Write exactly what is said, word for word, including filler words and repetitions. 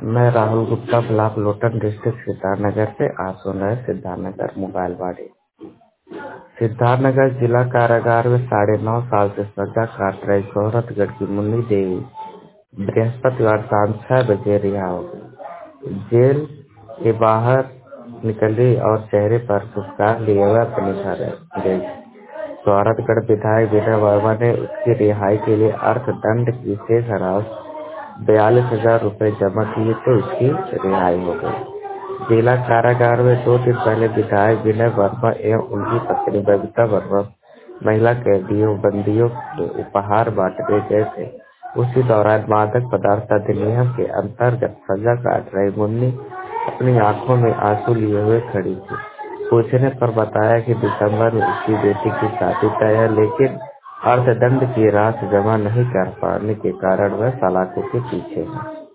मैं Rahul Gupta block Lotan district Siddharthnagar से आज सुन रहे सिद्धार्थनगर मोबाइल वाड़ी। सिद्धार्थनगर जिला कारागार में साढ़े नौ साल से सजा काट रही शोहरतगढ़ की मुन्नी देवी बृहस्पतिवार शाम छह बजे रिहा हो गई। जेल के बाहर निकली और चेहरे पर मुस्कान लिए हुए अपने घर गई। शोहरतगढ़ विधायक विनय वर्मा ने उसकी रिहाई के लिए अर्थदंड की शेष राशि बयालीस हजार रूपए जमा किए तो उसकी रिहाई हो गई। जिला कारागार में दो दिन पहले विधायक विनय वर्मा एवं उनकी पत्नी बबीता वर्मा महिला कैदियों बंदियों को उपहार बांटने गए थे। उसी दौरान मादक पदार्थ अधिनियम के अंतर्गत सजा काट रही मुन्नी अपनी आंखों में आंसू लिए हुए खड़ी थी। पूछने पर बताया कि दिसंबर में उसकी बेटी की शादी तय है, लेकिन अर्थदंड की राशि जमा नहीं कर पाने के कारण वह सलाखों के पीछे है।